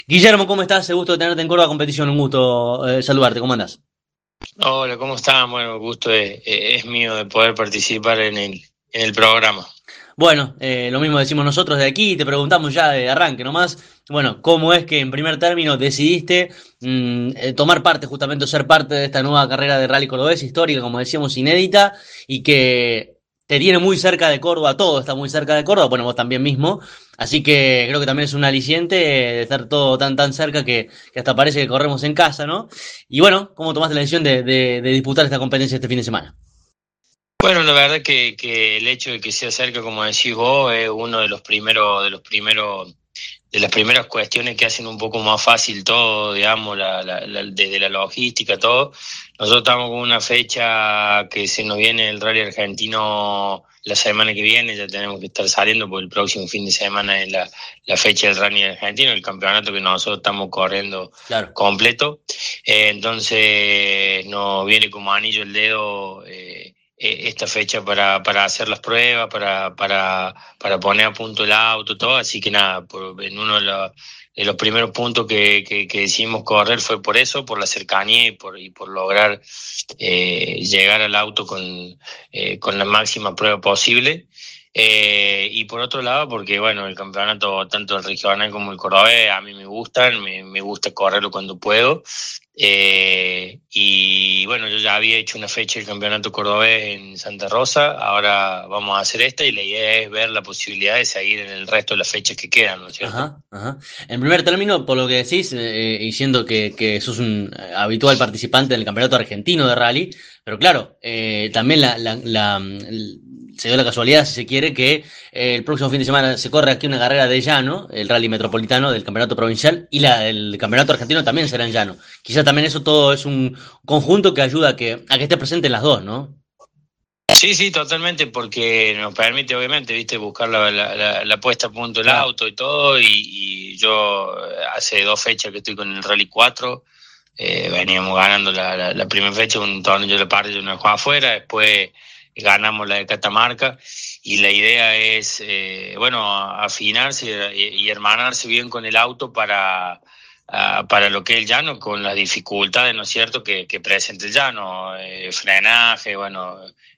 Guillermo, ¿cómo estás? Un gusto de tenerte en Córdoba Competición, un gusto saludarte, ¿cómo andás? Hola, ¿cómo están? Bueno, el gusto es mío de poder participar en el programa. Bueno, lo mismo decimos nosotros de aquí, te preguntamos ya de arranque nomás, bueno, ¿cómo es que en primer término decidiste tomar parte, justamente ser parte de esta nueva carrera de Rally Cordobés, histórica, como decíamos, inédita, y que te tiene muy cerca de Córdoba, todo está muy cerca de Córdoba, bueno, vos también mismo, así que creo que también es un aliciente de estar todo tan cerca que hasta parece que corremos en casa, ¿no? Y bueno, ¿cómo tomaste la decisión de disputar esta competencia este fin de semana? Bueno, la verdad que el hecho de que sea cerca, como decís vos, es uno de las primeras cuestiones que hacen un poco más fácil todo, digamos, desde la logística, todo. Nosotros estamos con una fecha que se nos viene el Rally Argentino la semana que viene, ya tenemos que estar saliendo porque el próximo fin de semana es la fecha del Rally Argentino, el campeonato que nosotros estamos corriendo Claro. completo. Entonces nos viene como anillo el dedo. Esta fecha para hacer las pruebas, para poner a punto el auto, todo, así que nada, en uno de los primeros puntos que decidimos correr fue por eso, por la cercanía y por lograr llegar al auto con la máxima prueba posible. Y por otro lado, porque bueno, el campeonato, tanto el regional como el cordobés, a mí me gustan, me gusta correrlo cuando puedo. Y bueno, yo ya había hecho una fecha del campeonato cordobés en Santa Rosa, ahora vamos a hacer esta y la idea es ver la posibilidad de seguir en el resto de las fechas que quedan, ¿no es cierto? Ajá, ajá. En primer término, por lo que decís, y siendo que sos un habitual participante del campeonato argentino de rally, pero claro, también se dio la casualidad, si se quiere, que el próximo fin de semana se corre aquí una carrera de llano, el rally metropolitano del campeonato provincial, y la del campeonato argentino también será en llano. Quizás también eso todo es un conjunto que ayuda a que esté presente en las dos, ¿no? Sí, sí, totalmente, porque nos permite, obviamente, viste, buscar la puesta a punto del Claro. auto y todo, y yo hace 2 fechas que estoy con el Rally 4. Veníamos ganando la primera fecha, un torneo de la parte de una jugada afuera, después ganamos la de Catamarca, y la idea es, bueno, afinarse y hermanarse bien con el auto para lo que es el llano, con las dificultades, ¿no es cierto?, que presenta el llano, frenaje, bueno,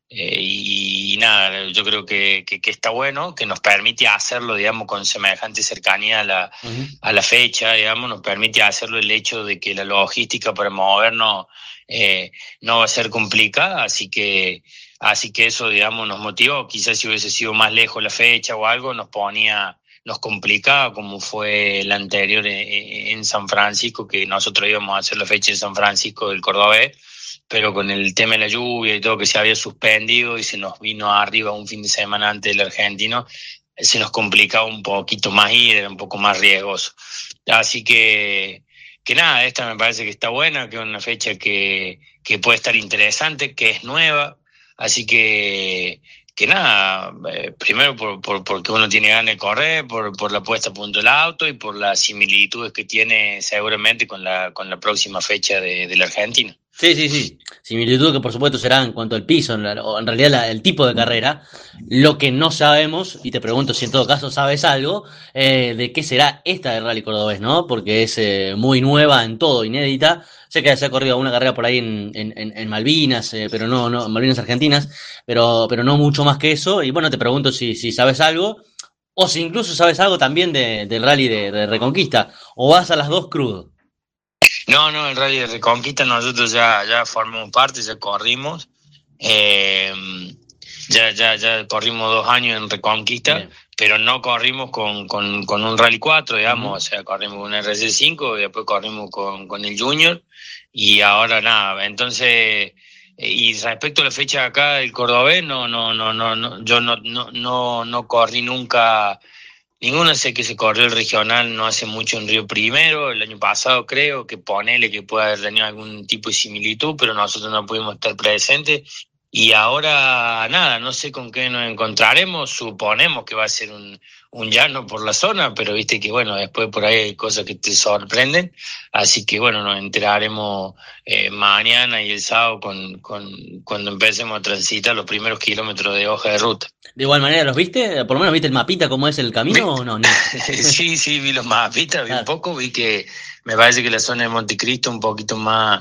y nada, yo creo que está bueno, que nos permite hacerlo, digamos, con semejante cercanía Ujú. a la fecha, digamos, nos permite hacerlo el hecho de que la logística para movernos no va a ser complicada, así que eso, digamos, nos motivó. Quizás si hubiese sido más lejos la fecha o algo, nos complicaba, como fue la anterior en San Francisco, que nosotros íbamos a hacer la fecha en San Francisco del Cordobés, pero con el tema de la lluvia y todo que se había suspendido y se nos vino arriba un fin de semana antes del argentino, se nos complicaba un poquito más ir, era un poco más riesgoso. Así que nada, esta me parece que está buena, que es una fecha que puede estar interesante, que es nueva, así que nada, primero porque uno tiene ganas de correr, por la puesta a punto del auto y por las similitudes que tiene seguramente con la próxima fecha de la Argentina. Sí, sí, sí. Similitud que por supuesto será en cuanto al piso, o en realidad el tipo de carrera. Lo que no sabemos, y te pregunto si en todo caso sabes algo, de qué será esta de Rally Cordobés, ¿no? Porque es muy nueva en todo, inédita. Sé que se ha corrido una carrera por ahí en Malvinas, pero no, en Malvinas Argentinas, pero no mucho más que eso. Y bueno, te pregunto si sabes algo, o si incluso sabes algo también del Rally de Reconquista, o vas a las dos crudo. No, no, el Rally de Reconquista nosotros ya formamos parte, ya corrimos. Eh, ya corrimos 2 años en Reconquista, Bien. pero no corrimos con un Rally 4, digamos, o Ujú. sea, corrimos con un RC5, y después corrimos con el Junior, y ahora nada. Entonces, y respecto a la fecha de acá del Cordobés, yo no corrí nunca. Ninguno. Sé que se corrió el regional no hace mucho en Río Primero, el año pasado creo, que ponele que puede haber tenido algún tipo de similitud, pero nosotros no pudimos estar presentes. Y ahora, nada, no sé con qué nos encontraremos, suponemos que va a ser un llano por la zona, pero viste que bueno, después por ahí hay cosas que te sorprenden, así que bueno, nos enteraremos mañana y el sábado cuando empecemos a transitar los primeros kilómetros de hoja de ruta. De igual manera, ¿los viste? ¿Por lo menos viste el mapita cómo es el Vi- camino o no? Ni eso. Sí, sí, vi los mapitas, vi un Claro. poco, vi que me parece que la zona de Montecristo un poquito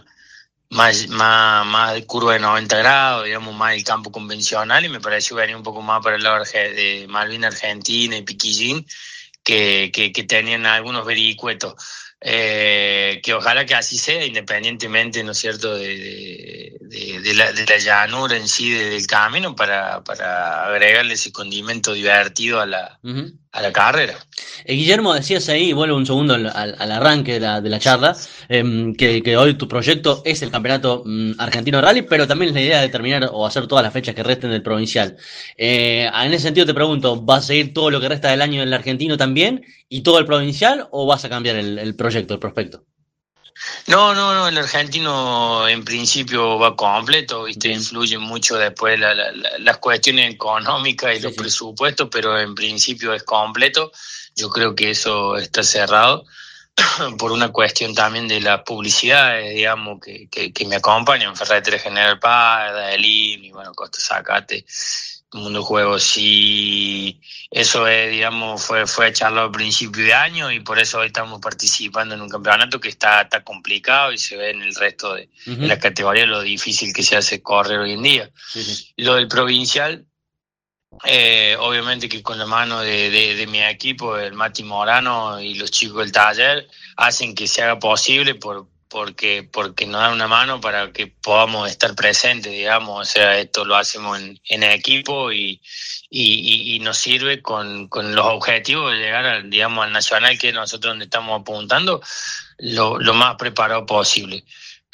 más de curva de 90 grados, digamos, más el campo convencional, y me pareció venir un poco más para el lado de Malvin Argentina y Piquillín, que tenían algunos vericuetos. Que ojalá que así sea, independientemente, ¿no es cierto?, de la llanura en sí, del camino, para agregarle ese condimento divertido Ujú. a la carrera. Guillermo, decías ahí, vuelvo un segundo al arranque de la charla, que hoy tu proyecto es el campeonato argentino de rally, pero también es la idea de terminar o hacer todas las fechas que resten del provincial. En ese sentido te pregunto, ¿vas a seguir todo lo que resta del año del argentino también y todo el provincial o vas a cambiar el proyecto, el prospecto? No, no, no, el argentino en principio va completo, ¿viste? Bien, Influye mucho después las cuestiones económicas y sí, los sí. presupuestos, pero en principio es completo. Yo creo que eso está cerrado por una cuestión también de las publicidades, digamos, que me acompañan, Ferretería General Paz, Daelín y bueno, Costa Zacate, Mundo Juegos. Sí, eso es, digamos, fue charlado al principio de año y por eso hoy estamos participando en un campeonato que está complicado y se ve en el resto de la Ujú. categoría lo difícil que se hace correr hoy en día. Sí, sí. Lo del provincial, obviamente que con la mano de mi equipo, el Mati Morano y los chicos del taller, hacen que se haga posible porque nos dan una mano para que podamos estar presentes, digamos, o sea, esto lo hacemos en equipo y nos sirve con los objetivos de llegar digamos, al nacional, que es nosotros donde estamos apuntando, lo más preparado posible.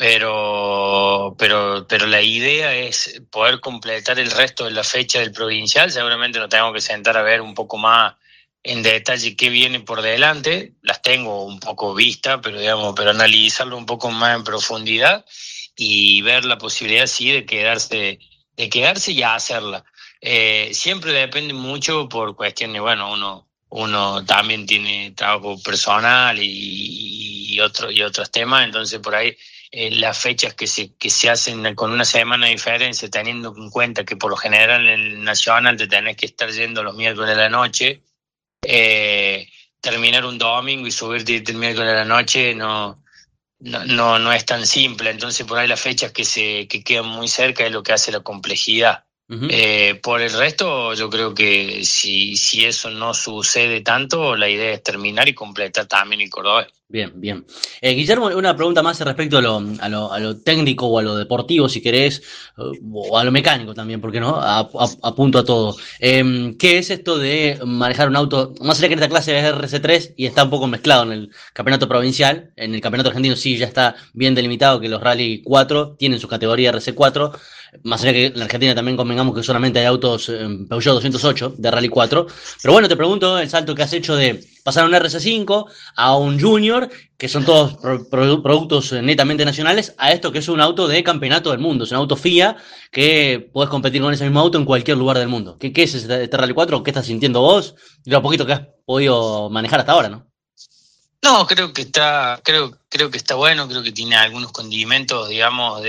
Pero la idea es poder completar el resto de la fecha del provincial. Seguramente nos tenemos que sentar a ver un poco más en detalle qué viene por delante. Las tengo un poco vistas, pero digamos, pero analizarlo un poco más en profundidad y ver la posibilidad, sí, de quedarse y hacerla. Siempre depende mucho por cuestiones, bueno, uno también tiene trabajo personal y otros temas, entonces por ahí las fechas que se hacen con una semana de diferencia, teniendo en cuenta que por lo general en el Nacional te tenés que estar yendo los miércoles de la noche, eh, terminar un domingo y subirte el miércoles de la noche no es tan simple. Entonces por ahí las fechas que quedan muy cerca es lo que hace la complejidad. Ujú. Por el resto, yo creo que si eso no sucede tanto, la idea es terminar y completar también el Cordobés. Bien, bien. Guillermo, una pregunta más respecto a lo técnico o a lo deportivo, si querés, o a lo mecánico también, ¿por qué no? Apunto a todo. ¿Qué es esto de manejar un auto? Más allá que en esta clase es RC3 y está un poco mezclado en el campeonato provincial, en el campeonato argentino sí ya está bien delimitado que los Rally 4 tienen su categoría RC4, más allá que en la Argentina también convengamos que solamente hay autos Peugeot 208 de Rally 4. Pero bueno, te pregunto el salto que has hecho de pasar a un RC5 a un Junior, que son todos productos netamente nacionales, a esto que es un auto de campeonato del mundo, es un auto FIA que puedes competir con ese mismo auto en cualquier lugar del mundo. ¿Qué es este Rally 4? ¿Qué estás sintiendo vos? Y lo poquito que has podido manejar hasta ahora, ¿no? No, creo que está bueno, creo que tiene algunos condimentos, digamos,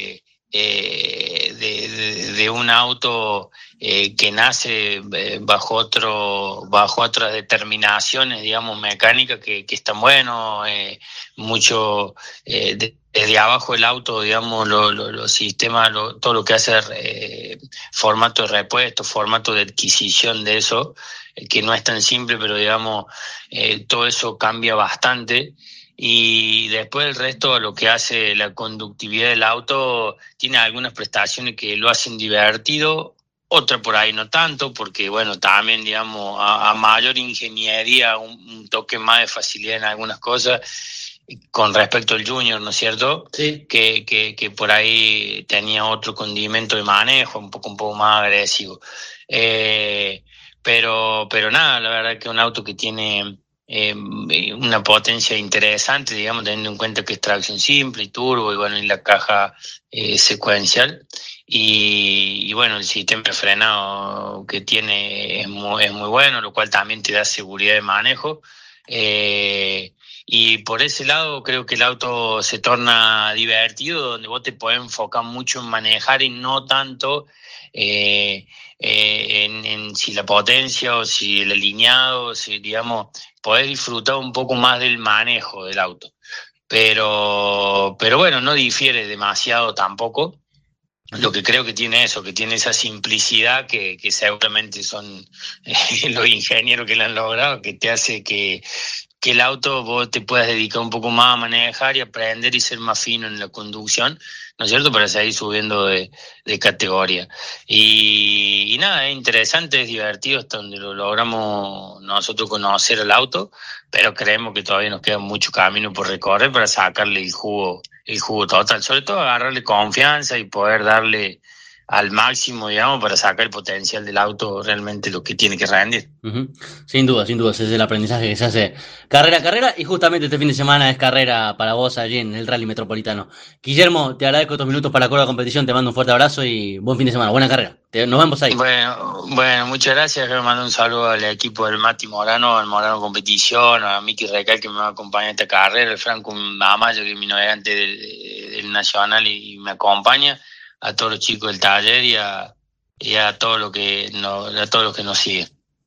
de un auto que nace bajo otras determinaciones, digamos, mecánicas que están buenos, mucho desde abajo del auto, digamos, los sistemas, todo lo que hace formato de repuesto, formato de adquisición de eso, que no es tan simple, pero digamos, todo eso cambia bastante. Y después el resto, lo que hace la conductividad del auto, tiene algunas prestaciones que lo hacen divertido, otra por ahí no tanto, porque bueno, también digamos, a mayor ingeniería, un toque más de facilidad en algunas cosas, con respecto al Junior, ¿no es cierto? Sí. Que por ahí tenía otro condimento de manejo, un poco más agresivo. Eh, pero nada, la verdad que un auto que tiene una potencia interesante, digamos, teniendo en cuenta que es tracción simple y turbo y bueno, y la caja secuencial. y bueno, el sistema de frenado que tiene es muy bueno, lo cual también te da seguridad de manejo. Y por ese lado creo que el auto se torna divertido, donde vos te podés enfocar mucho en manejar y no tanto en si la potencia o si el alineado, si digamos, podés disfrutar un poco más del manejo del auto. Pero bueno, no difiere demasiado tampoco. Lo que creo que tiene eso, que tiene esa simplicidad que seguramente son los ingenieros que lo han logrado, que te hace que el auto vos te puedas dedicar un poco más a manejar y aprender y ser más fino en la conducción, ¿no es cierto? Para seguir subiendo de categoría. Y nada, es interesante, es divertido hasta donde lo logramos nosotros conocer el auto, pero creemos que todavía nos queda mucho camino por recorrer para sacarle el jugo total, sobre todo agarrarle confianza y poder darle al máximo, digamos, para sacar el potencial del auto realmente lo que tiene que rendir. Ujú. Sin duda, ese es el aprendizaje que se hace carrera a carrera y justamente este fin de semana es carrera para vos allí en el Rally Metropolitano. Guillermo, te agradezco estos minutos para la Córdoba Competición, te mando un fuerte abrazo y buen fin de semana, buena carrera. Nos vemos ahí. Bueno, muchas gracias. Yo mando un saludo al equipo del Mati Morano, al Morano Competición, a Miki Recal que me va a acompañar en esta carrera, el Franco Mamayo que es mi navegante del Nacional y me acompaña, a todos los chicos del taller y a todos los que nos siguen.